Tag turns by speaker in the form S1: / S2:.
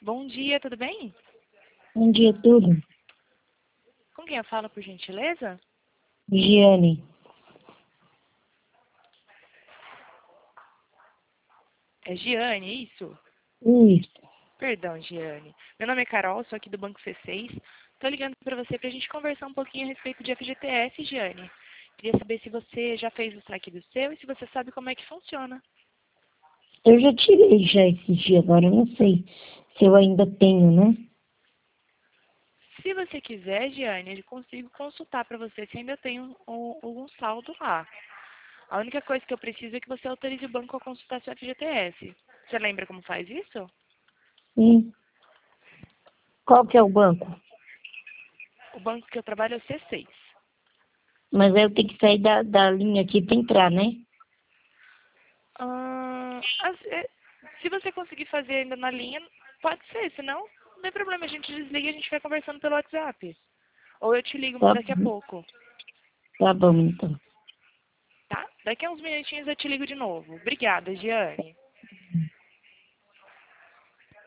S1: Bom dia, tudo bem?
S2: Bom dia, tudo.
S1: Com quem eu falo, por gentileza?
S2: Giane.
S1: É Giane, isso?
S2: Isso.
S1: Perdão, Giane. Meu nome é Carol, sou aqui do Banco C6. Estou ligando para você para a gente conversar um pouquinho a respeito de FGTS, Giane. Queria saber se você já fez o saque do seu e se você sabe como é que funciona.
S2: Eu já tirei já esse dia, agora eu não sei se eu ainda tenho, né?
S1: Se você quiser, Giane, eu consigo consultar para você se ainda tem algum saldo lá. A única coisa que eu preciso é que você autorize o banco a consultar seu FGTS. Você lembra como faz isso?
S2: Sim. Qual que é o banco?
S1: O banco que eu trabalho é o C6.
S2: Mas aí eu tenho que sair da linha aqui pra entrar, né?
S1: Se você conseguir fazer ainda na linha, pode ser, senão não tem problema, a gente desliga e a gente vai conversando pelo WhatsApp. Ou eu te ligo
S2: Tá,
S1: daqui a pouco,
S2: tá bom, então.
S1: tá? Daqui a uns minutinhos eu te ligo de novo. Obrigada, Giane.